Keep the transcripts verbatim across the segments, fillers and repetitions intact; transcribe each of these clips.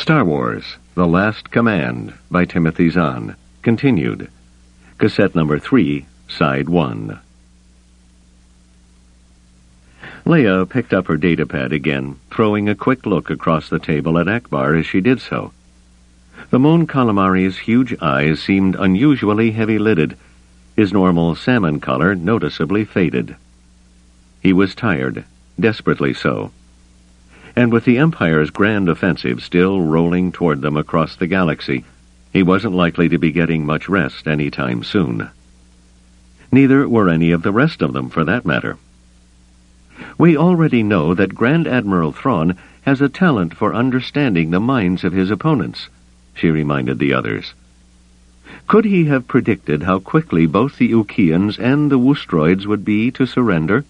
Star Wars, The Last Command by Timothy Zahn, continued. Cassette number three, side one. Leia picked up her datapad again, throwing a quick look across the table at Akbar as she did so. The Mon Calamari's huge eyes seemed unusually heavy-lidded, his normal salmon color noticeably faded. He was tired, desperately so. And with the Empire's grand offensive still rolling toward them across the galaxy, he wasn't likely to be getting much rest any time soon. Neither were any of the rest of them, for that matter. We already know that Grand Admiral Thrawn has a talent for understanding the minds of his opponents, she reminded the others. Could he have predicted how quickly both the Ukians and the Woostroids would be to surrender?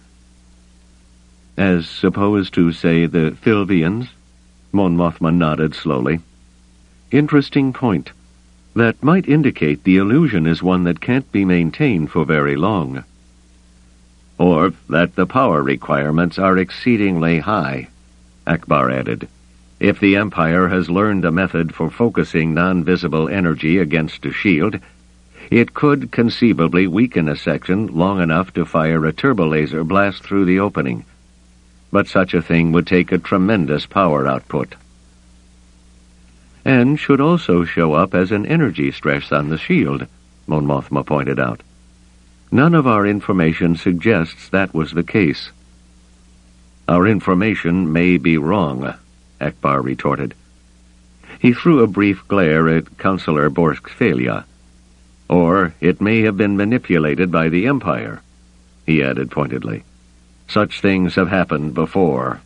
As opposed to, say, the Filvians? Mon Mothma nodded slowly. Interesting point. That might indicate the illusion is one that can't be maintained for very long. Or that the power requirements are exceedingly high, Akbar added. If the Empire has learned a method for focusing non-visible energy against a shield, it could conceivably weaken a section long enough to fire a turbolaser blast through the opening. But such a thing would take a tremendous power output. And should also show up as an energy stress on the shield, Mon Mothma pointed out. None of our information suggests that was the case. Our information may be wrong, Akbar retorted. He threw a brief glare at Councillor Borsk-Felia. Or it may have been manipulated by the Empire, he added pointedly. Such things have happened before.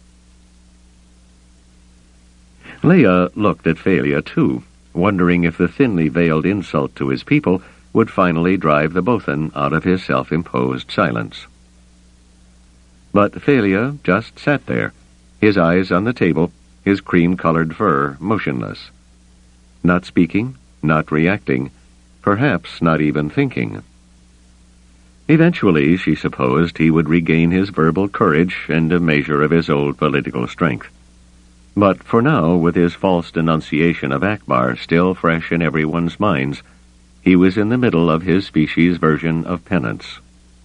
Leia looked at Felia, too, wondering if the thinly veiled insult to his people would finally drive the Bothan out of his self-imposed silence. But Felia just sat there, his eyes on the table, his cream-colored fur motionless. Not speaking, not reacting, perhaps not even thinking. Eventually, she supposed, he would regain his verbal courage and a measure of his old political strength. But for now, with his false denunciation of Akbar still fresh in everyone's minds, he was in the middle of his species' version of penance.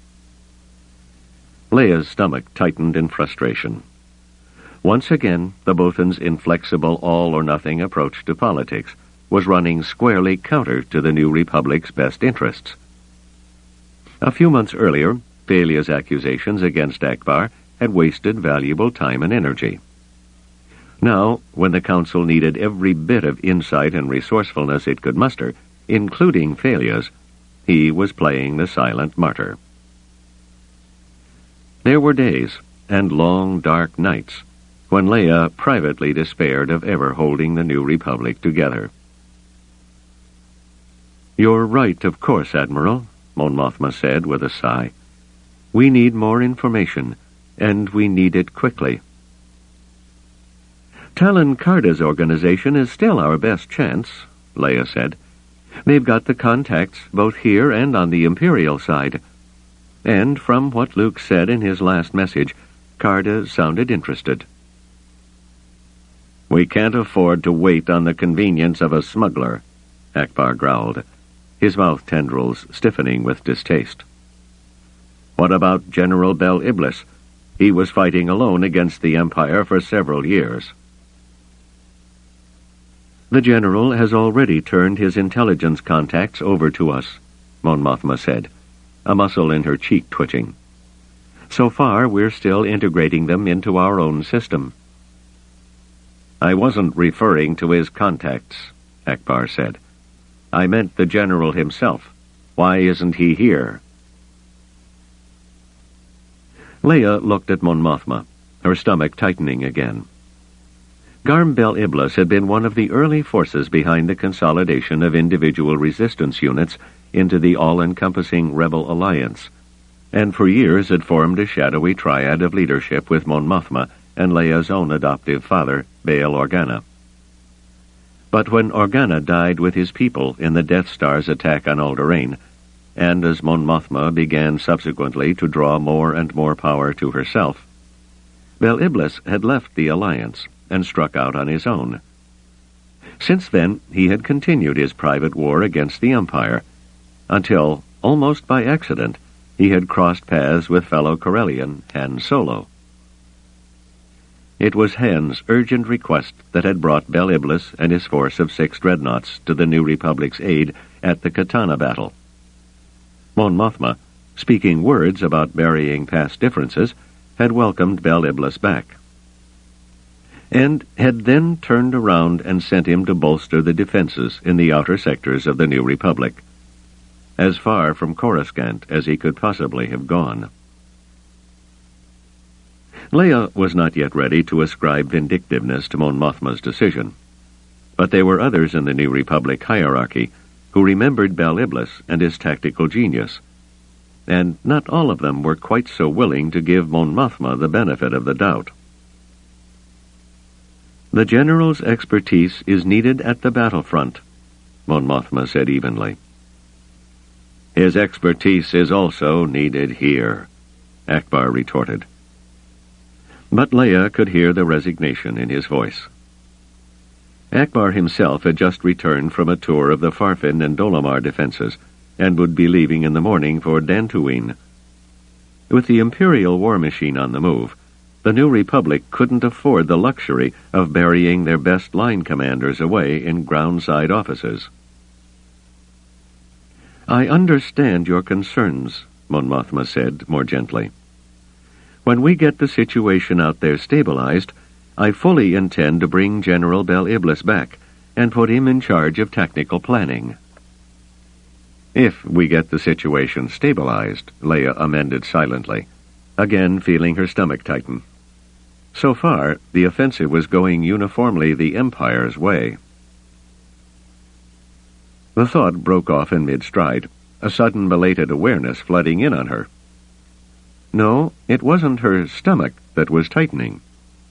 Leia's stomach tightened in frustration. Once again, the Bothan's inflexible all-or-nothing approach to politics was running squarely counter to the new Republic's best interests. A few months earlier, Felia's accusations against Akbar had wasted valuable time and energy. Now, when the Council needed every bit of insight and resourcefulness it could muster, including Felia's, he was playing the silent martyr. There were days, and long dark nights, when Leia privately despaired of ever holding the new Republic together. "You're right, of course, Admiral," Mon Mothma said with a sigh. "We need more information, and we need it quickly." "Talon Karrde's organization is still our best chance," Leia said. "They've got the contacts both here and on the Imperial side. And from what Luke said in his last message, Karrde sounded interested." "We can't afford to wait on the convenience of a smuggler," Akbar growled, his mouth tendrils stiffening with distaste. "What about General Bel Iblis? He was fighting alone against the Empire for several years." "The General has already turned his intelligence contacts over to us," Mon Mothma said, a muscle in her cheek twitching. "So far, we're still integrating them into our own system." "I wasn't referring to his contacts," Akbar said. "I meant the General himself. Why isn't he here?" Leia looked at Mon Mothma, her stomach tightening again. Garm Bel Iblis had been one of the early forces behind the consolidation of individual resistance units into the all-encompassing Rebel Alliance, and for years had formed a shadowy triad of leadership with Mon Mothma and Leia's own adoptive father, Bail Organa. But when Organa died with his people in the Death Star's attack on Alderaan, and as Mon Mothma began subsequently to draw more and more power to herself, Bel Iblis had left the alliance and struck out on his own. Since then, he had continued his private war against the Empire, until, almost by accident, he had crossed paths with fellow Corellian Han Solo. It was Han's urgent request that had brought Bel Iblis and his force of six dreadnoughts to the New Republic's aid at the Katana battle. Mon Mothma, speaking words about burying past differences, had welcomed Bel Iblis back, and had then turned around and sent him to bolster the defenses in the outer sectors of the New Republic, as far from Coruscant as he could possibly have gone. Leia was not yet ready to ascribe vindictiveness to Mon Mothma's decision, but there were others in the New Republic hierarchy who remembered Bel Iblis and his tactical genius, and not all of them were quite so willing to give Mon Mothma the benefit of the doubt. "The General's expertise is needed at the battlefront," Mon Mothma said evenly. "His expertise is also needed here," Ackbar retorted. But Leia could hear the resignation in his voice. Ackbar himself had just returned from a tour of the Farfin and Dolomar defenses, and would be leaving in the morning for Dantooine. With the Imperial war machine on the move, the New Republic couldn't afford the luxury of burying their best line commanders away in ground-side offices. "I understand your concerns," Mon Mothma said more gently. "When we get the situation out there stabilized, I fully intend to bring General Bel Iblis back and put him in charge of technical planning." "If we get the situation stabilized," Leia amended silently, again feeling her stomach tighten. So far, the offensive was going uniformly the Empire's way. The thought broke off in mid-stride, a sudden belated awareness flooding in on her. No, it wasn't her stomach that was tightening.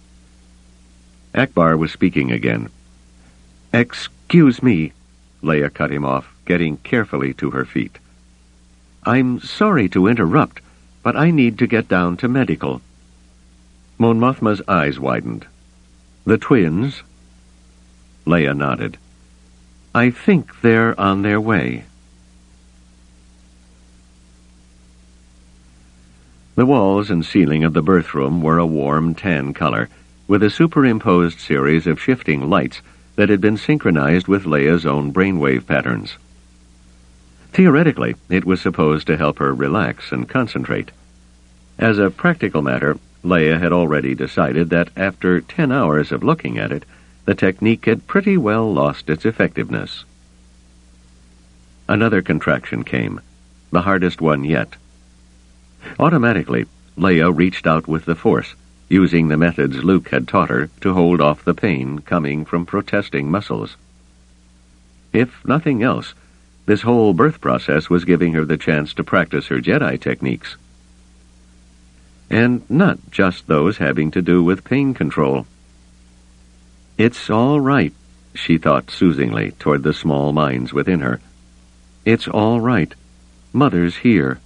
Ackbar was speaking again. "Excuse me," Leia cut him off, getting carefully to her feet. "I'm sorry to interrupt, but I need to get down to medical." Mon Mothma's eyes widened. "The twins?" Leia nodded. "I think they're on their way." The walls and ceiling of the birth room were a warm tan color, with a superimposed series of shifting lights that had been synchronized with Leia's own brainwave patterns. Theoretically, it was supposed to help her relax and concentrate. As a practical matter, Leia had already decided that after ten hours of looking at it, the technique had pretty well lost its effectiveness. Another contraction came, the hardest one yet. Automatically, Leia reached out with the Force, using the methods Luke had taught her to hold off the pain coming from protesting muscles. If nothing else, this whole birth process was giving her the chance to practice her Jedi techniques. And not just those having to do with pain control. "It's all right," she thought soothingly toward the small minds within her. "It's all right. Mother's here."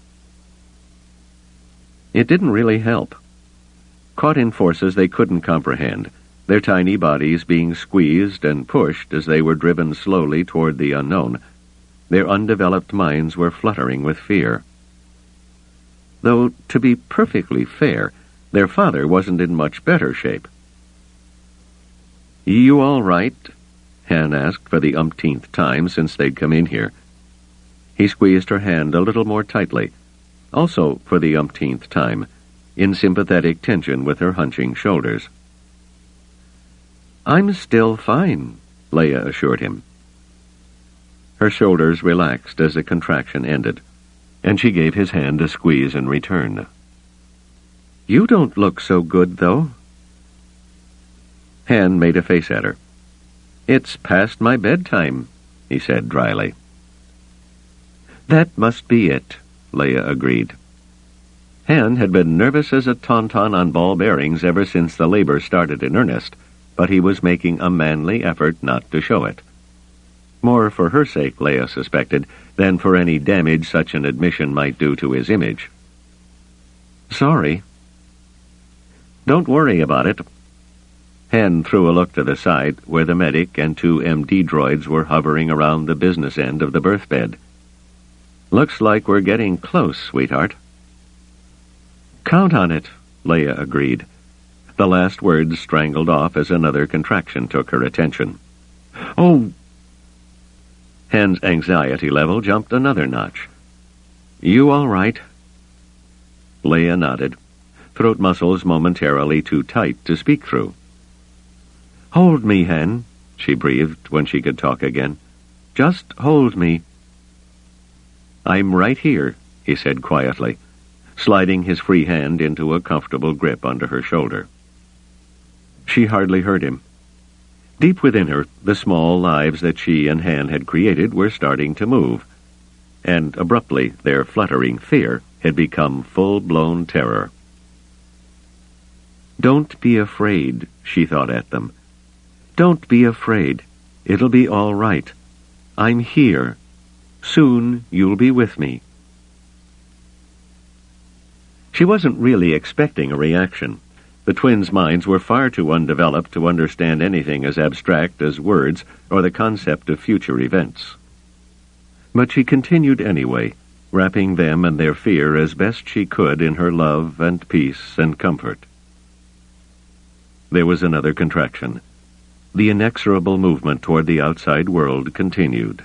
It didn't really help. Caught in forces they couldn't comprehend, their tiny bodies being squeezed and pushed as they were driven slowly toward the unknown, their undeveloped minds were fluttering with fear. Though, to be perfectly fair, their father wasn't in much better shape. "You all right?" Han asked for the umpteenth time since they'd come in here. He squeezed her hand a little more tightly, also for the umpteenth time, in sympathetic tension with her hunching shoulders. "I'm still fine," Leia assured him. Her shoulders relaxed as the contraction ended, and she gave his hand a squeeze in return. "You don't look so good, though." Han made a face at her. "It's past my bedtime," he said dryly. "That must be it," Leia agreed. Han had been nervous as a tauntaun on ball bearings ever since the labor started in earnest, but he was making a manly effort not to show it. More for her sake, Leia suspected, than for any damage such an admission might do to his image. "Sorry." "Don't worry about it." Han threw a look to the side, where the medic and two M D droids were hovering around the business end of the birth bed. "Looks like we're getting close, sweetheart." "Count on it," Leia agreed. The last words strangled off as another contraction took her attention. "Oh!" Han's anxiety level jumped another notch. "You all right?" Leia nodded, throat muscles momentarily too tight to speak through. "Hold me, Han," she breathed when she could talk again. "Just hold me." "I'm right here," he said quietly, sliding his free hand into a comfortable grip under her shoulder. She hardly heard him. Deep within her, the small lives that she and Han had created were starting to move, and abruptly their fluttering fear had become full-blown terror. "Don't be afraid," she thought at them. "Don't be afraid. It'll be all right. I'm here. Soon you'll be with me." She wasn't really expecting a reaction. The twins' minds were far too undeveloped to understand anything as abstract as words or the concept of future events. But she continued anyway, wrapping them and their fear as best she could in her love and peace and comfort. There was another contraction. The inexorable movement toward the outside world continued.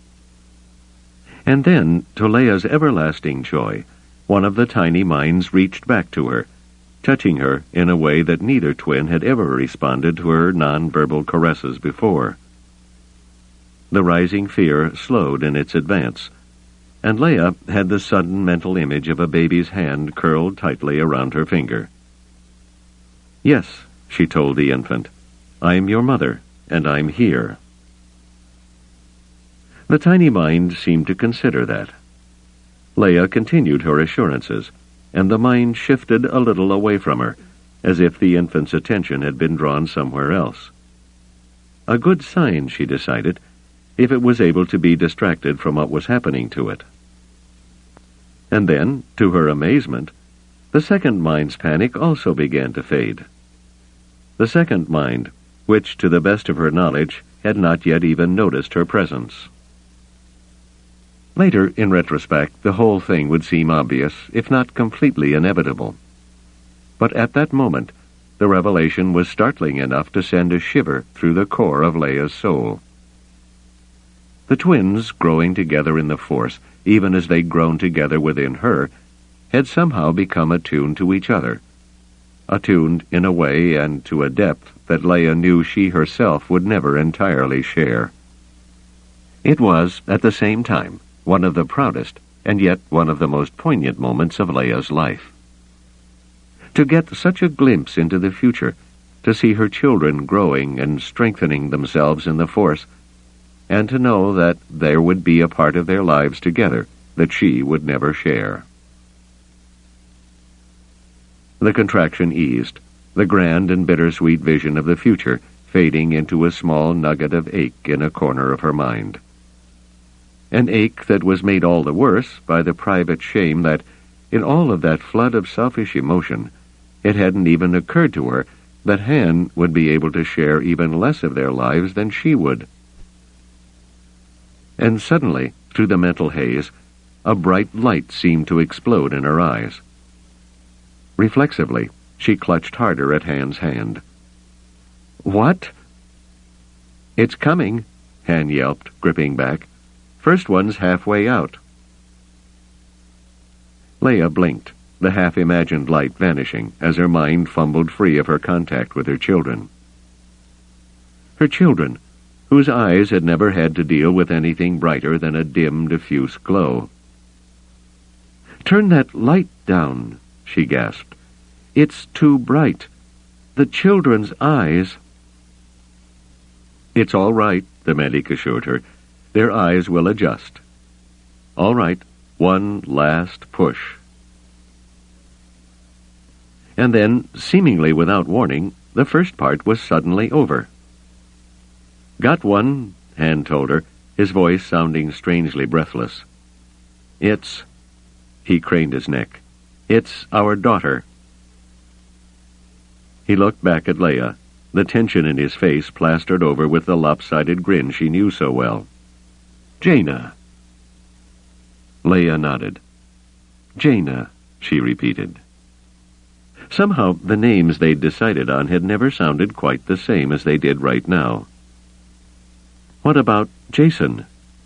And then, to Leia's everlasting joy, one of the tiny minds reached back to her, touching her in a way that neither twin had ever responded to her non-verbal caresses before. The rising fear slowed in its advance, and Leia had the sudden mental image of a baby's hand curled tightly around her finger. "Yes," she told the infant, "I'm your mother, and I'm here." The tiny mind seemed to consider that. Leia continued her assurances, and the mind shifted a little away from her, as if the infant's attention had been drawn somewhere else. A good sign, she decided, if it was able to be distracted from what was happening to it. And then, to her amazement, the second mind's panic also began to fade. The second mind, which, to the best of her knowledge, had not yet even noticed her presence. Later, in retrospect, the whole thing would seem obvious, if not completely inevitable. But at that moment, the revelation was startling enough to send a shiver through the core of Leia's soul. The twins, growing together in the Force, even as they'd grown together within her, had somehow become attuned to each other. Attuned in a way and to a depth that Leia knew she herself would never entirely share. It was, at the same time, one of the proudest, and yet one of the most poignant moments of Leia's life. To get such a glimpse into the future, to see her children growing and strengthening themselves in the Force, and to know that there would be a part of their lives together that she would never share. The contraction eased, the grand and bittersweet vision of the future fading into a small nugget of ache in a corner of her mind. An ache that was made all the worse by the private shame that, in all of that flood of selfish emotion, it hadn't even occurred to her that Han would be able to share even less of their lives than she would. And suddenly, through the mental haze, a bright light seemed to explode in her eyes. Reflexively, she clutched harder at Han's hand. "What?" "It's coming," Han yelped, gripping back. "First one's halfway out." Leia blinked, the half-imagined light vanishing as her mind fumbled free of her contact with her children. Her children, whose eyes had never had to deal with anything brighter than a dim, diffuse glow. "Turn that light down," she gasped. "It's too bright. The children's eyes—" "It's all right," the medic assured her. "Their eyes will adjust. All right, one last push." And then, seemingly without warning, the first part was suddenly over. "Got one," Han told her, his voice sounding strangely breathless. "It's—" He craned his neck. "It's our daughter." He looked back at Leia, the tension in his face plastered over with the lopsided grin she knew so well. "Jaina." Leia nodded. "Jaina," she repeated. Somehow the names they'd decided on had never sounded quite the same as they did right now. "What about Jacen?"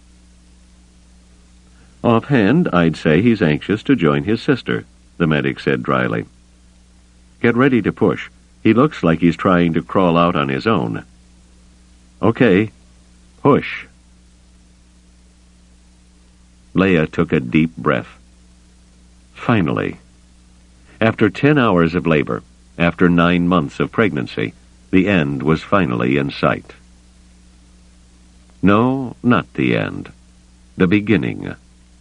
"Offhand, I'd say he's anxious to join his sister," the medic said dryly. "Get ready to push. He looks like he's trying to crawl out on his own." "Okay. Push." Leia took a deep breath. Finally. After ten hours of labor, after nine months of pregnancy, the end was finally in sight. No, not the end. The beginning.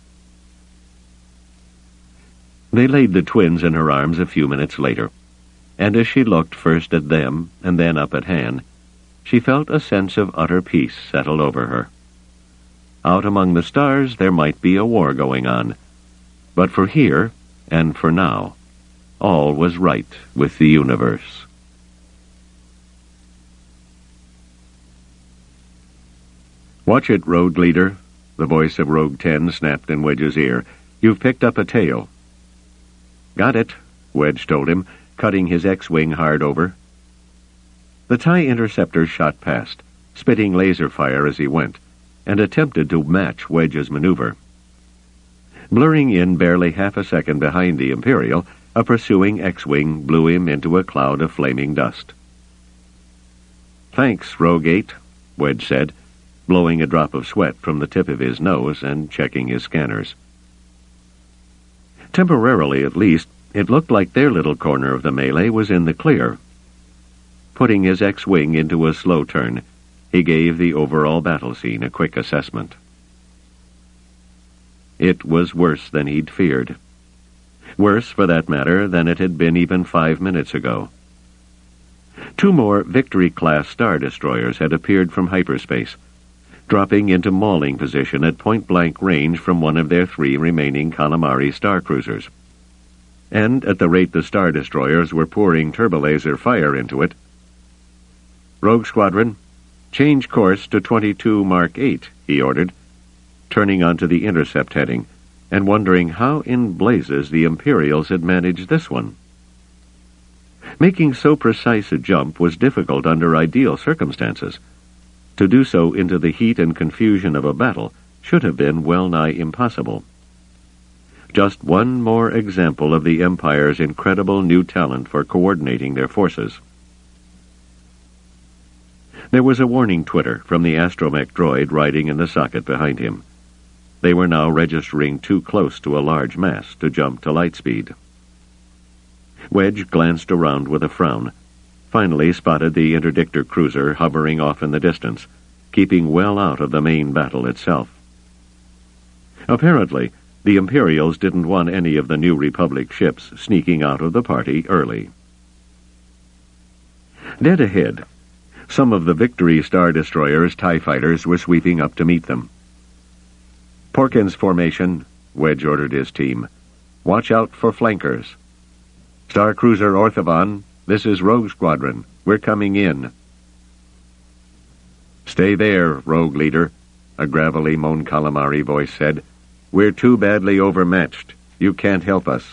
They laid the twins in her arms a few minutes later, and as she looked first at them and then up at Han, she felt a sense of utter peace settle over her. Out among the stars there might be a war going on, but for here, and for now, all was right with the universe. "Watch it, Rogue Leader," the voice of Rogue Ten snapped in Wedge's ear. "You've picked up a tail." "Got it," Wedge told him, cutting his X-wing hard over. The TIE Interceptor shot past, spitting laser fire as he went, and attempted to match Wedge's maneuver. Blurring in barely half a second behind the Imperial, a pursuing X-wing blew him into a cloud of flaming dust. "Thanks, Rogue Eight," Wedge said, blowing a drop of sweat from the tip of his nose and checking his scanners. Temporarily, at least, it looked like their little corner of the melee was in the clear. Putting his X-wing into a slow turn, he gave the overall battle scene a quick assessment. It was worse than he'd feared. Worse, for that matter, than it had been even five minutes ago. Two more Victory-class Star Destroyers had appeared from hyperspace, dropping into mauling position at point-blank range from one of their three remaining Calamari Star Cruisers. And at the rate the Star Destroyers were pouring turbolaser fire into it, "Rogue Squadron, change course to twenty-two Mark eight, he ordered, turning onto the intercept heading, and wondering how in blazes the Imperials had managed this one. Making so precise a jump was difficult under ideal circumstances. To do so into the heat and confusion of a battle should have been well-nigh impossible. Just one more example of the Empire's incredible new talent for coordinating their forces. There was a warning twitter from the astromech droid riding in the socket behind him. They were now registering too close to a large mass to jump to light speed. Wedge glanced around with a frown, finally spotted the interdictor cruiser hovering off in the distance, keeping well out of the main battle itself. Apparently, the Imperials didn't want any of the New Republic ships sneaking out of the party early. Dead ahead, some of the Victory Star Destroyers' TIE fighters were sweeping up to meet them. "Porkins formation," Wedge ordered his team. "Watch out for flankers. Star Cruiser Orthovan, this is Rogue Squadron. We're coming in." "Stay there, Rogue Leader," a gravelly Mon Calamari voice said. "We're too badly overmatched. You can't help us."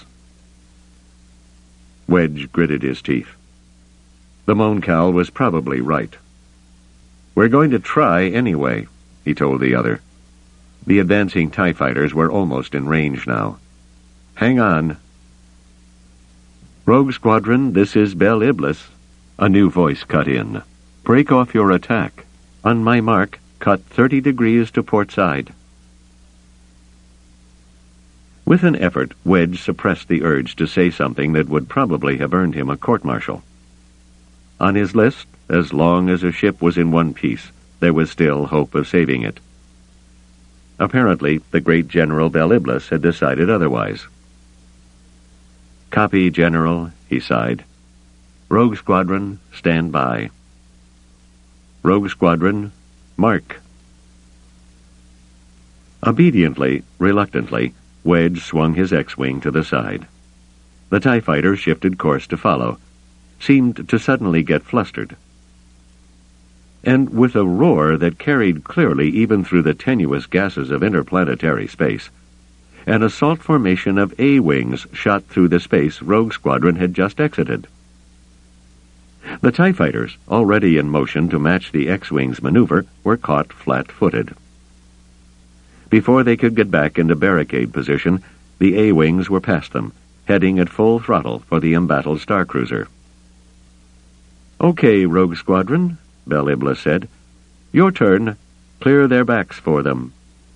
Wedge gritted his teeth. The Mon Cal was probably right. "We're going to try anyway," he told the other. The advancing TIE fighters were almost in range now. "Hang on." "Rogue Squadron, this is Bel Iblis," a new voice cut in. "Break off your attack. On my mark, cut thirty degrees to port side." With an effort, Wedge suppressed the urge to say something that would probably have earned him a court-martial. On his list, as long as a ship was in one piece, there was still hope of saving it. Apparently, the great General Bel Iblis had decided otherwise. "Copy, General," he sighed. "Rogue Squadron, stand by." "Rogue Squadron, mark." Obediently, reluctantly, Wedge swung his X-wing to the side. The TIE fighter shifted course to follow, seemed to suddenly get flustered, and with a roar that carried clearly even through the tenuous gases of interplanetary space, an assault formation of A-wings shot through the space Rogue Squadron had just exited. The TIE fighters, already in motion to match the X-wings' maneuver, were caught flat-footed. Before they could get back into barricade position, the A-wings were past them, heading at full throttle for the embattled Starcruiser. "Okay, Rogue Squadron," Bel Iblis said. "Your turn. Clear their backs for them."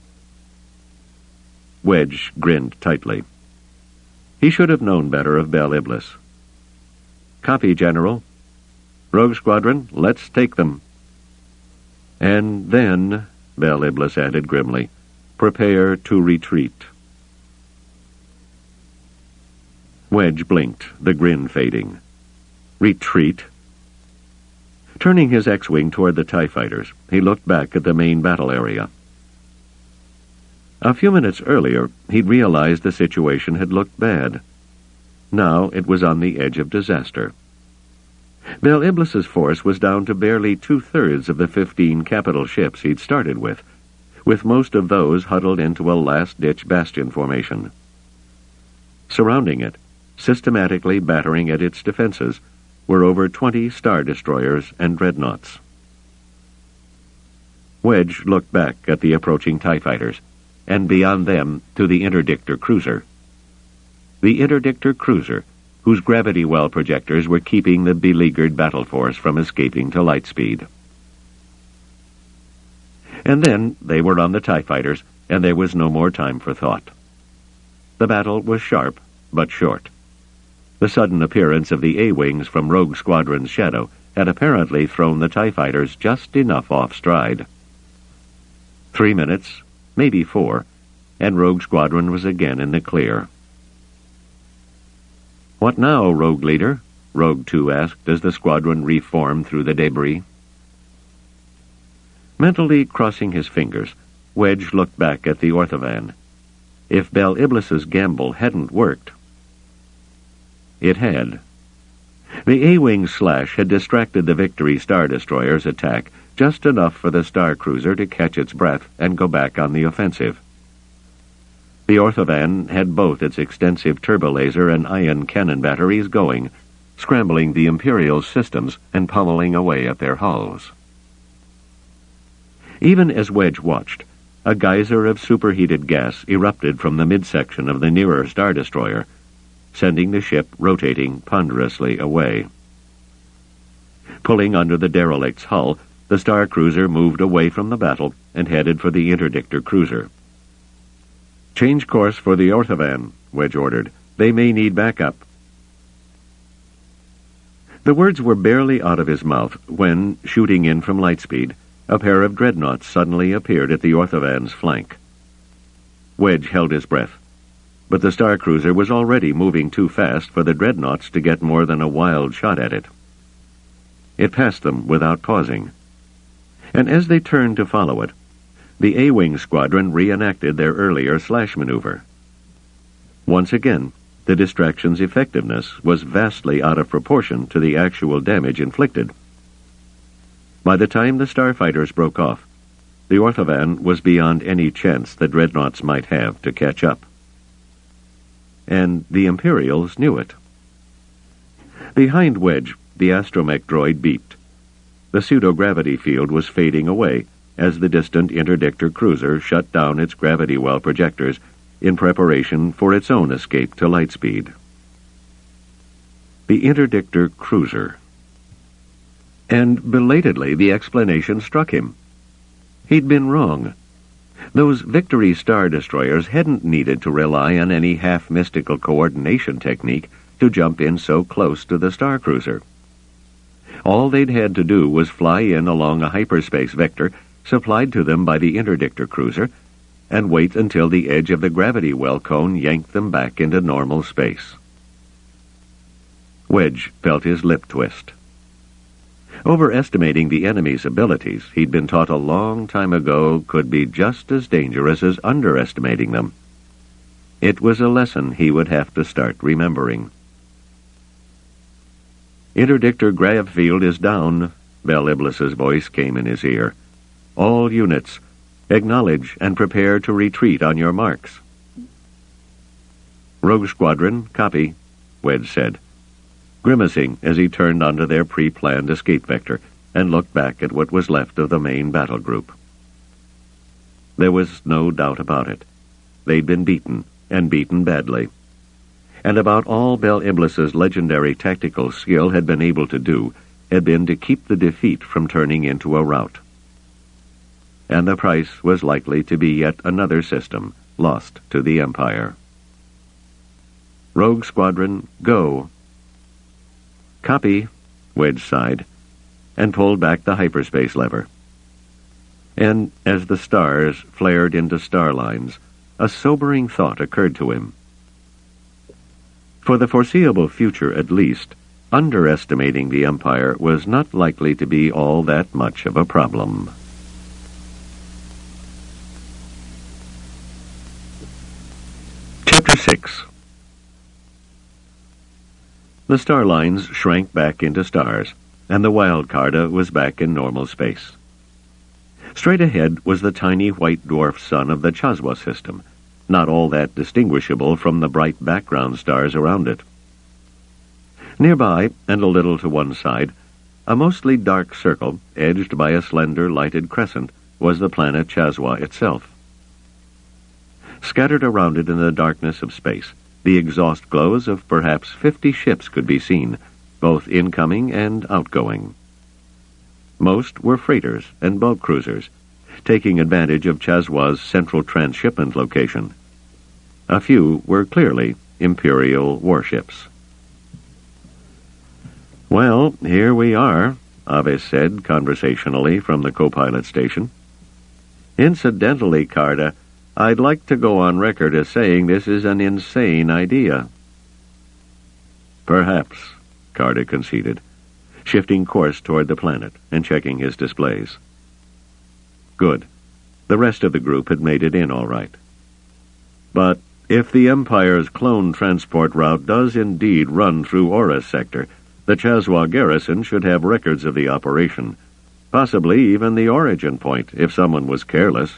Wedge grinned tightly. He should have known better of Bel Iblis. "Copy, General. Rogue Squadron, let's take them." "And then," Bel Iblis added grimly, "prepare to retreat." Wedge blinked, the grin fading. Retreat? Turning his X-wing toward the TIE fighters, he looked back at the main battle area. A few minutes earlier, he'd realized the situation had looked bad. Now it was on the edge of disaster. Bel Iblis's force was down to barely two-thirds of the fifteen capital ships he'd started with, with most of those huddled into a last-ditch bastion formation. Surrounding it, systematically battering at its defenses, were over twenty Star Destroyers and Dreadnoughts. Wedge looked back at the approaching TIE fighters, and beyond them to the Interdictor cruiser. The Interdictor cruiser, whose gravity well projectors were keeping the beleaguered battle force from escaping to light speed. And then they were on the TIE fighters, and there was no more time for thought. The battle was sharp, but short. The sudden appearance of the A-wings from Rogue Squadron's shadow had apparently thrown the TIE fighters just enough off stride. Three minutes, maybe four, and Rogue Squadron was again in the clear. "What now, Rogue Leader?" Rogue Two asked as the squadron reformed through the debris. Mentally crossing his fingers, Wedge looked back at the Orthovan. If Bel Iblis's gamble hadn't worked... It had. The A-wing slash had distracted the Victory Star Destroyer's attack just enough for the Star Cruiser to catch its breath and go back on the offensive. The Orthovan had both its extensive turbolaser and ion cannon batteries going, scrambling the Imperial systems and pummeling away at their hulls. Even as Wedge watched, a geyser of superheated gas erupted from the midsection of the nearer Star Destroyer, sending the ship rotating ponderously away. Pulling under the derelict's hull, the Star Cruiser moved away from the battle and headed for the Interdictor cruiser. "Change course for the Orthovan," Wedge ordered. "They may need backup." The words were barely out of his mouth when, shooting in from lightspeed, a pair of dreadnoughts suddenly appeared at the Orthovan's flank. Wedge held his breath, but the Star Cruiser was already moving too fast for the dreadnoughts to get more than a wild shot at it. It passed them without pausing, and as they turned to follow it, the A-wing squadron reenacted their earlier slash maneuver. Once again, the distraction's effectiveness was vastly out of proportion to the actual damage inflicted. By the time the starfighters broke off, the Orthovan was beyond any chance the dreadnoughts might have to catch up. And the Imperials knew it. Behind Wedge, the astromech droid beeped. The pseudo-gravity field was fading away as the distant Interdictor cruiser shut down its gravity well projectors in preparation for its own escape to lightspeed. The Interdictor cruiser. And belatedly the explanation struck him. He'd been wrong. Those Victory Star Destroyers hadn't needed to rely on any half-mystical coordination technique to jump in so close to the Star Cruiser. All they'd had to do was fly in along a hyperspace vector supplied to them by the Interdictor cruiser and wait until the edge of the gravity well cone yanked them back into normal space. Wedge felt his lip twist. Overestimating the enemy's abilities he'd been taught a long time ago could be just as dangerous as underestimating them. It was a lesson he would have to start remembering. "Interdictor grav field is down," Bel Iblis's voice came in his ear. "All units, acknowledge and prepare to retreat on your marks." "Rogue Squadron, copy," Wedge said, grimacing as he turned onto their pre-planned escape vector and looked back at what was left of the main battle group. There was no doubt about it. They'd been beaten, and beaten badly. And about all Bel Iblis's legendary tactical skill had been able to do had been to keep the defeat from turning into a rout. And the price was likely to be yet another system lost to the Empire. "Rogue Squadron, go." "Copy," Wedge sighed, and pulled back the hyperspace lever. And as the stars flared into star lines, a sobering thought occurred to him. For the foreseeable future, at least, underestimating the Empire was not likely to be all that much of a problem. Chapter six. The star lines shrank back into stars, and the wild Carda was back in normal space. Straight ahead was the tiny white dwarf sun of the Chazwa system, not all that distinguishable from the bright background stars around it. Nearby, and a little to one side, a mostly dark circle, edged by a slender lighted crescent, was the planet Chazwa itself. Scattered around it in the darkness of space, the exhaust glows of perhaps fifty ships could be seen, both incoming and outgoing. Most were freighters and bulk cruisers, taking advantage of Chazwa's central transshipment location. A few were clearly Imperial warships. "Well, here we are," Aves said conversationally from the co-pilot station. "Incidentally, Carda, I'd like to go on record as saying this is an insane idea." "Perhaps," Carda conceded, shifting course toward the planet and checking his displays. Good. The rest of the group had made it in all right. "But if the Empire's clone transport route does indeed run through Aura Sector, the Chazwa garrison should have records of the operation, possibly even the origin point if someone was careless."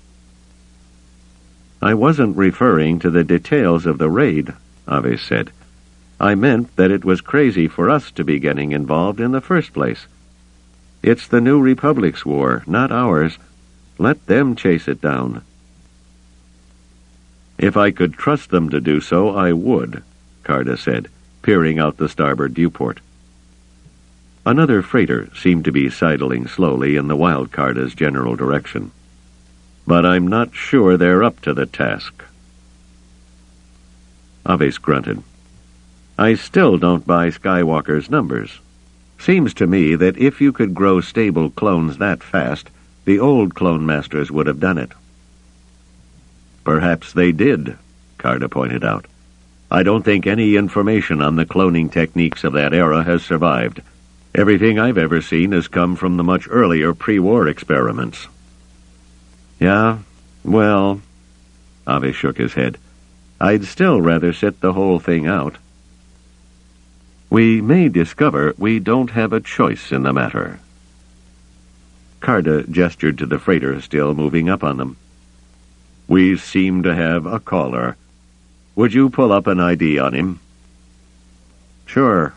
"I wasn't referring to the details of the raid," Aves said. "I meant that it was crazy for us to be getting involved in the first place. It's the New Republic's war, not ours. Let them chase it down." "If I could trust them to do so, I would," Carda said, peering out the starboard viewport. Another freighter seemed to be sidling slowly in the wild Carda's general direction. "But I'm not sure they're up to the task." Aves grunted. "I still don't buy Skywalker's numbers. Seems to me that if you could grow stable clones that fast, the old clone masters would have done it." "Perhaps they did," Carda pointed out. "I don't think any information on the cloning techniques of that era has survived. Everything I've ever seen has come from the much earlier pre-war experiments." "Yeah, well," Aves shook his head, "I'd still rather sit the whole thing out." "We may discover we don't have a choice in the matter." Carda gestured to the freighter still moving up on them. "We seem to have a caller. Would you pull up an I D on him?" "Sure."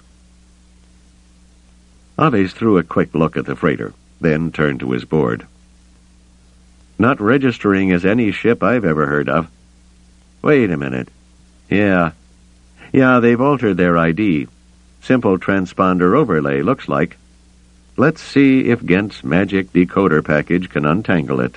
Aves threw a quick look at the freighter, then turned to his board. "Not registering as any ship I've ever heard of." "Wait a minute. Yeah. Yeah, they've altered their I D. Simple transponder overlay, looks like. Let's see if Gent's magic decoder package can untangle it."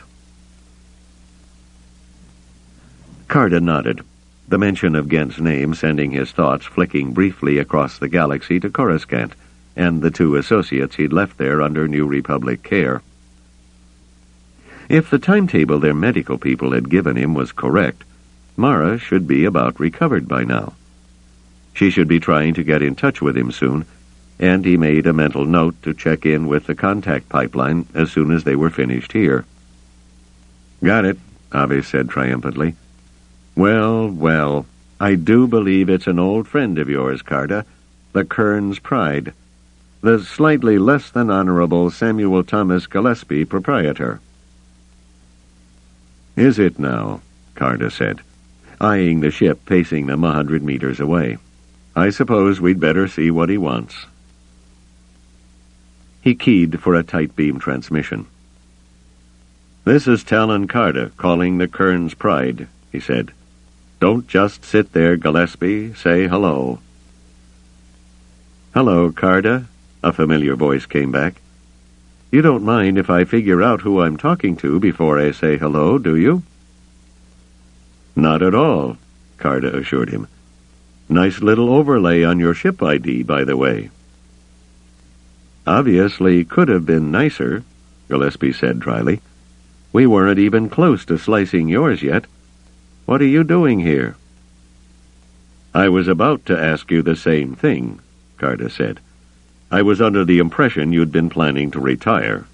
Carda nodded, the mention of Gent's name sending his thoughts flicking briefly across the galaxy to Coruscant and the two associates he'd left there under New Republic care. If the timetable their medical people had given him was correct, Mara should be about recovered by now. She should be trying to get in touch with him soon, and he made a mental note to check in with the contact pipeline as soon as they were finished here. "Got it," Aves said triumphantly. "Well, well, I do believe it's an old friend of yours, Carda, the Kern's Pride. the slightly less than honorable Samuel Thomas Gillespie, proprietor. "Is it now?" Carter said, eyeing the ship pacing them a hundred meters away. "I suppose we'd better see what he wants." He keyed for a tight beam transmission. "This is Talon Carter calling the Kern's Pride," he said. "Don't just sit there, Gillespie. Say hello." "Hello, Carter," a familiar voice came back. "You don't mind if I figure out who I'm talking to before I say hello, do you?" "Not at all," Carter assured him. "Nice little overlay on your ship I D, by the way." "Obviously could have been nicer," Gillespie said dryly. "We weren't even close to slicing yours yet. What are you doing here?" "I was about to ask you the same thing," Carter said. "I was under the impression you'd been planning to retire."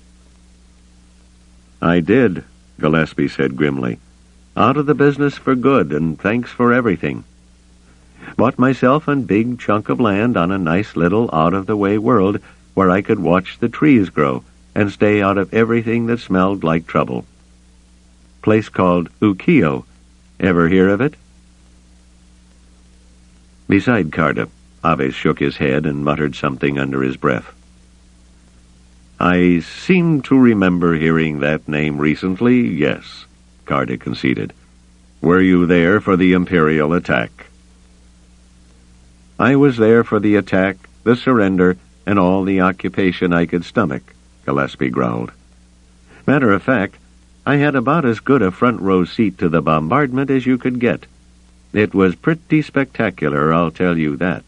"I did," Gillespie said grimly. "Out of the business for good, and thanks for everything. Bought myself a big chunk of land on a nice little out-of-the-way world where I could watch the trees grow and stay out of everything that smelled like trouble. Place called Ukiyo. Ever hear of it?" Beside Carter, Aves shook his head and muttered something under his breath. "I seem to remember hearing that name recently, yes," Carter conceded. "Were you there for the Imperial attack?" "I was there for the attack, the surrender, and all the occupation I could stomach," Gillespie growled. "Matter of fact, I had about as good a front-row seat to the bombardment as you could get. It was pretty spectacular, I'll tell you that."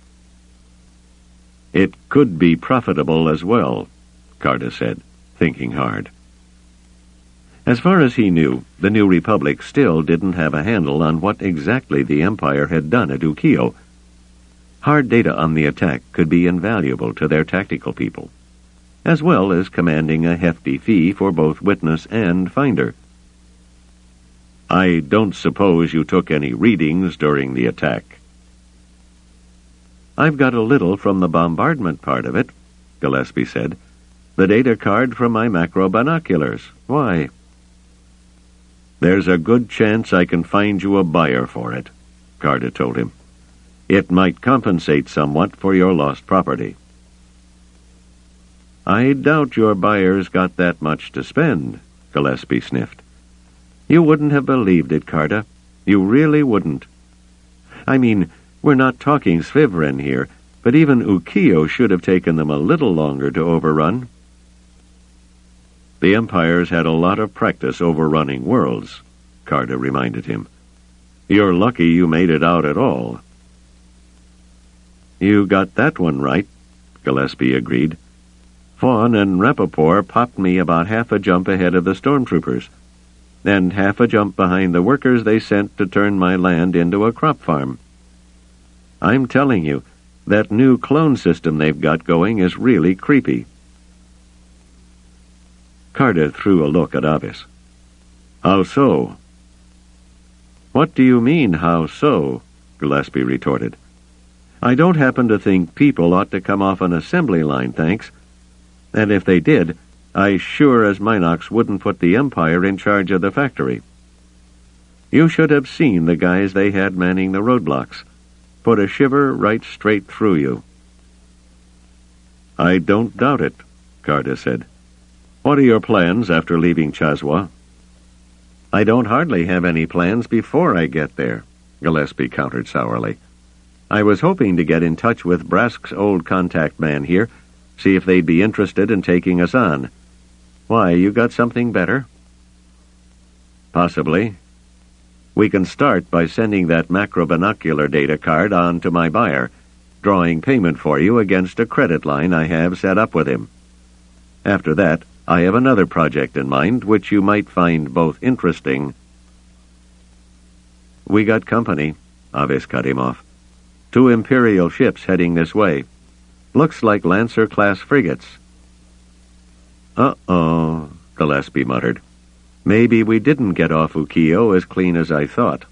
"It could be profitable as well," Carter said, thinking hard. As far as he knew, the New Republic still didn't have a handle on what exactly the Empire had done at Ukiyo. Hard data on the attack could be invaluable to their tactical people, as well as commanding a hefty fee for both witness and finder. "I don't suppose you took any readings during the attack?" "I've got a little from the bombardment part of it," Gillespie said. "The data card from my macro binoculars. Why?" "There's a good chance I can find you a buyer for it," Carter told him. "It might compensate somewhat for your lost property." "I doubt your buyer's got that much to spend," Gillespie sniffed. "You wouldn't have believed it, Carter. You really wouldn't. I mean, we're not talking Svivren here, but even Ukiyo should have taken them a little longer to overrun." "The Empire's had a lot of practice overrunning worlds," Carter reminded him. "You're lucky you made it out at all." "You got that one right," Gillespie agreed. "Fawn and Rappaport popped me about half a jump ahead of the stormtroopers, and half a jump behind the workers they sent to turn my land into a crop farm. I'm telling you, that new clone system they've got going is really creepy." Carter threw a look at Avis. "How so?" "What do you mean, how so?" Gillespie retorted. "I don't happen to think people ought to come off an assembly line, thanks. And if they did, I sure as Minox wouldn't put the Empire in charge of the factory. You should have seen the guys they had manning the roadblocks. Put a shiver right straight through you." "I don't doubt it," Carter said. "What are your plans after leaving Chazwa?" "I don't hardly have any plans before I get there," Gillespie countered sourly. "I was hoping to get in touch with Brask's old contact man here, see if they'd be interested in taking us on. Why, you got something better?" "Possibly. We can start by sending that macro-binocular data card on to my buyer, drawing payment for you against a credit line I have set up with him. After that, I have another project in mind which you might find both interesting." "We got company," Avis cut him off. "Two Imperial ships heading this way. Looks like Lancer-class frigates." "Uh-oh," Gillespie muttered. "Maybe we didn't get off Ukiyo as clean as I thought."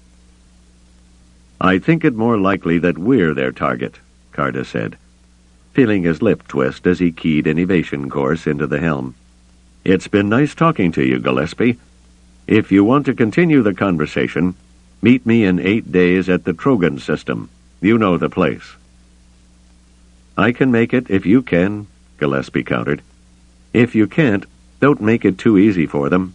"I think it more likely that we're their target," Carter said. feeling his lip twist as he keyed an evation course into the helm. "It's been nice talking to you, Gillespie. If you want to continue the conversation, meet me in eight days at the Trogan system. You know the place." "I can make it if you can," Gillespie countered. "If you can't, don't make it too easy for them."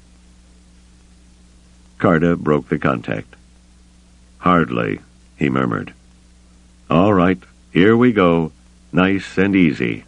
Carter broke the contact. "Hardly," he murmured. "All right, here we go. Nice and easy."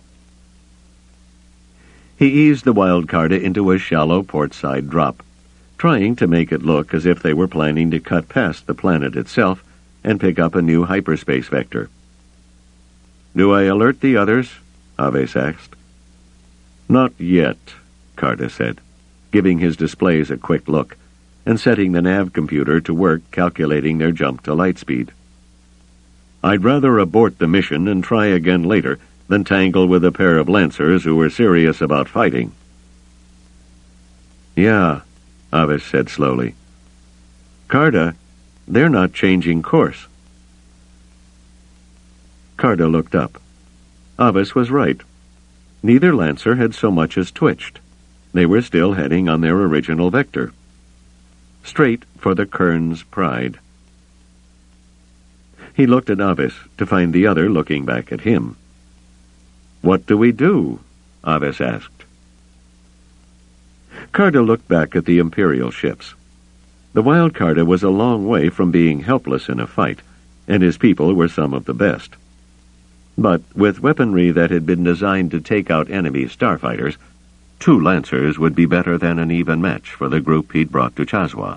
He eased the Wild Carter into a shallow port-side drop, trying to make it look as if they were planning to cut past the planet itself and pick up a new hyperspace vector. "Do I alert the others?" Aves asked. "Not yet," Carter said, giving his displays a quick look and setting the nav computer to work calculating their jump to light speed. "I'd rather abort the mission and try again later than tangle with a pair of Lancers who were serious about fighting." "Yeah," Avis said slowly. "Carter, they're not changing course." Carter looked up. Avis was right. Neither Lancer had so much as twitched. They were still heading on their original vector. Straight for the Kern's Pride. He looked at Avis to find the other looking back at him. "What do we do?" Avis asked. Carter looked back at the Imperial ships. The Wild Carter was a long way from being helpless in a fight, and his people were some of the best. But with weaponry that had been designed to take out enemy starfighters, two Lancers would be better than an even match for the group he'd brought to Chazwa.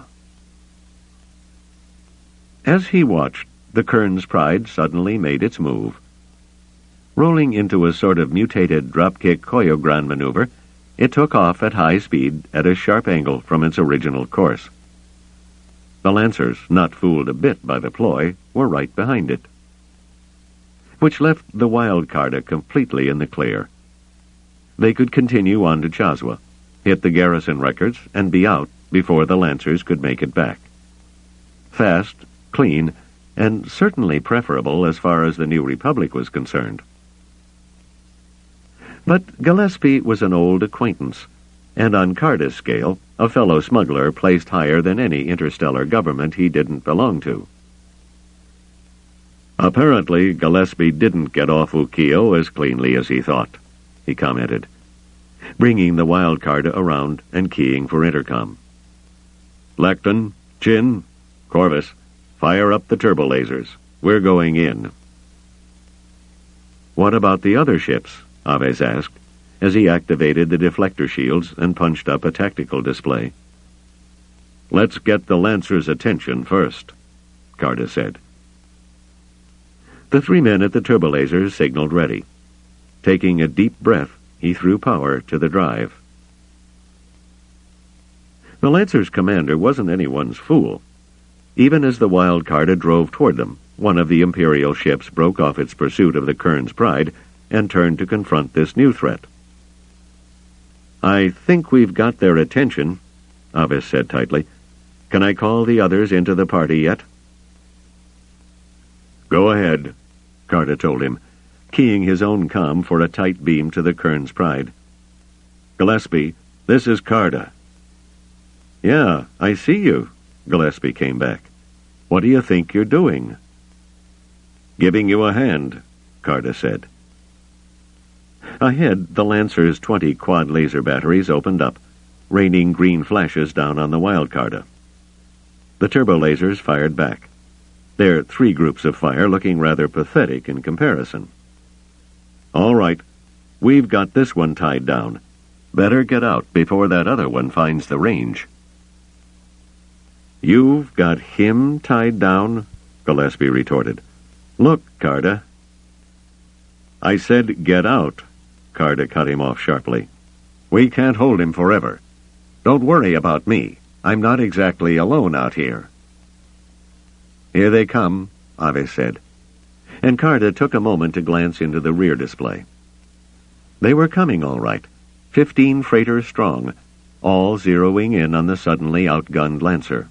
As he watched, the Kern's Pride suddenly made its move. Rolling into a sort of mutated dropkick Koyogran maneuver, it took off at high speed at a sharp angle from its original course. The Lancers, not fooled a bit by the ploy, were right behind it, which left the Wild Carter completely in the clear. They could continue on to Chazwa, hit the garrison records, and be out before the Lancers could make it back. Fast, clean, and certainly preferable as far as the New Republic was concerned. But Gillespie was an old acquaintance, and on Carter's scale, a fellow smuggler placed higher than any interstellar government he didn't belong to. "Apparently, Gillespie didn't get off Ukio as cleanly as he thought," he commented, bringing the Wild Carter around and keying for intercom. "Lecton, Chin, Corvus, fire up the turbo lasers. We're going in." "What about the other ships?" Aves asked, as he activated the deflector shields and punched up a tactical display. "Let's get the Lancer's attention first," Carter said. The three men at the turbolasers signaled ready. Taking a deep breath, he threw power to the drive. The Lancer's commander wasn't anyone's fool. Even as the Wild Carter drove toward them, one of the Imperial ships broke off its pursuit of the Kern's Pride and turned to confront this new threat. "I think we've got their attention," Avis said tightly. "Can I call the others into the party yet?" "Go ahead," Carter told him, keying his own comm for a tight beam to the Kern's Pride. "Gillespie, this is Carter." "Yeah, I see you," Gillespie came back. "What do you think you're doing?" "Giving you a hand," Carter said. Ahead, the Lancer's twenty quad laser batteries opened up, raining green flashes down on the Wild Carter. The turbo lasers fired back, their three groups of fire looking rather pathetic in comparison. "All right, we've got this one tied down. Better get out before that other one finds the range." "You've got him tied down?" Gillespie retorted. "Look, Carter." "I said get out," Carter cut him off sharply. "We can't hold him forever. Don't worry about me. I'm not exactly alone out here." "Here they come," Avis said, and Carter took a moment to glance into the rear display. They were coming all right, fifteen freighters strong, all zeroing in on the suddenly outgunned Lancer.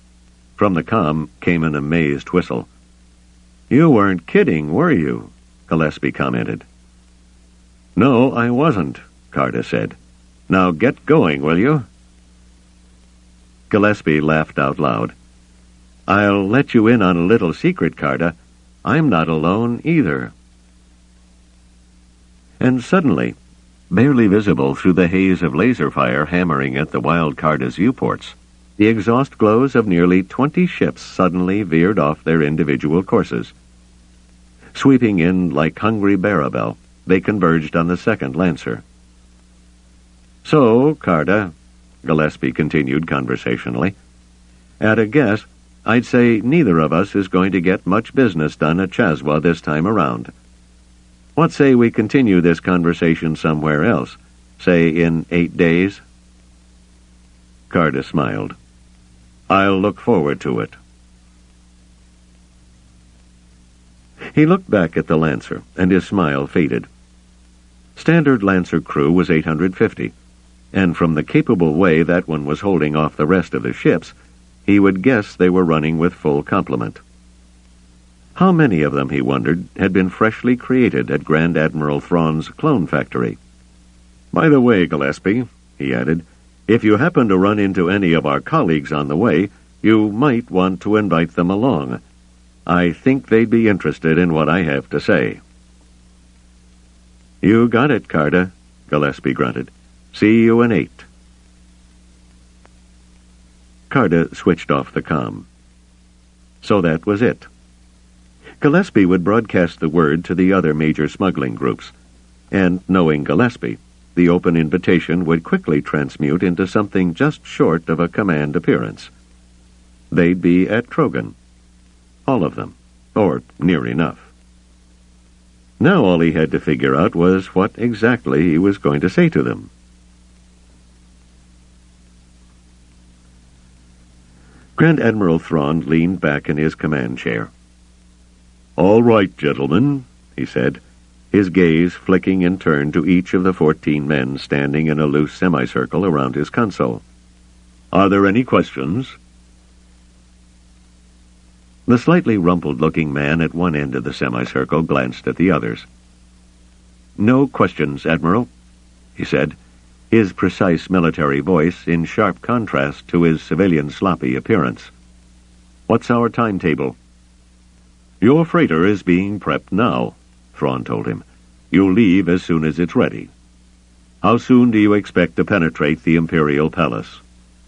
From the comm came an amazed whistle. "You weren't kidding, were you?" Gillespie commented. No, I wasn't, Carter said. Now get going, will you? Gillespie laughed out loud. I'll let you in on a little secret, Carter. I'm not alone either. And suddenly, barely visible through the haze of laser fire hammering at the wild Carter's viewports, the exhaust glows of nearly twenty ships suddenly veered off their individual courses. Sweeping in like hungry Barabel, they converged on the second Lancer. So, Carter, Gillespie continued conversationally, at a guess, I'd say neither of us is going to get much business done at Chaswa this time around. What say we continue this conversation somewhere else, say in eight days? Carter smiled. I'll look forward to it. He looked back at the Lancer, and his smile faded. Standard Lancer crew was eight hundred fifty, and from the capable way that one was holding off the rest of the ships, he would guess they were running with full complement. How many of them, he wondered, had been freshly created at Grand Admiral Thrawn's clone factory? By the way, Gillespie, he added, if you happen to run into any of our colleagues on the way, you might want to invite them along. I think they'd be interested in what I have to say. You got it, Carter, Gillespie grunted. See you in eight. Carter switched off the comm. So that was it. Gillespie would broadcast the word to the other major smuggling groups, and, knowing Gillespie, the open invitation would quickly transmute into something just short of a command appearance. They'd be at Krogan. All of them, or near enough. Now all he had to figure out was what exactly he was going to say to them. Grand Admiral Thrawn leaned back in his command chair. "All right, gentlemen," he said, his gaze flicking in turn to each of the fourteen men standing in a loose semicircle around his console. "Are there any questions?" The slightly rumpled-looking man at one end of the semicircle glanced at the others. "No questions, Admiral," he said, his precise military voice in sharp contrast to his civilian sloppy appearance. "What's our timetable?" "Your freighter is being prepped now," Thrawn told him. "You'll leave as soon as it's ready. How soon do you expect to penetrate the Imperial Palace?"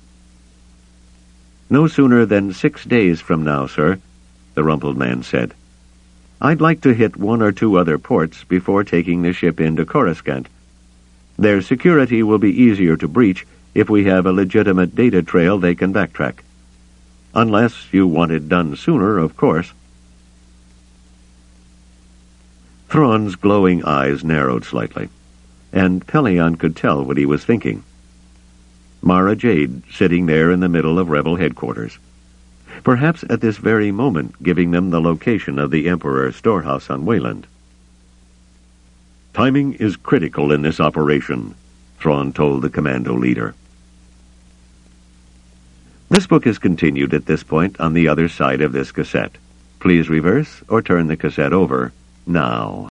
"No sooner than six days from now, sir," the rumpled man said. "I'd like to hit one or two other ports before taking the ship into Coruscant. Their security will be easier to breach if we have a legitimate data trail they can backtrack. Unless you want it done sooner, of course." Thrawn's glowing eyes narrowed slightly, and Pellaeon could tell what he was thinking. Mara Jade sitting there in the middle of Rebel headquarters, perhaps at this very moment giving them the location of the Emperor's storehouse on Wayland. "Timing is critical in this operation," Thrawn told the commando leader. This book is continued at this point on the other side of this cassette. Please reverse or turn the cassette over now.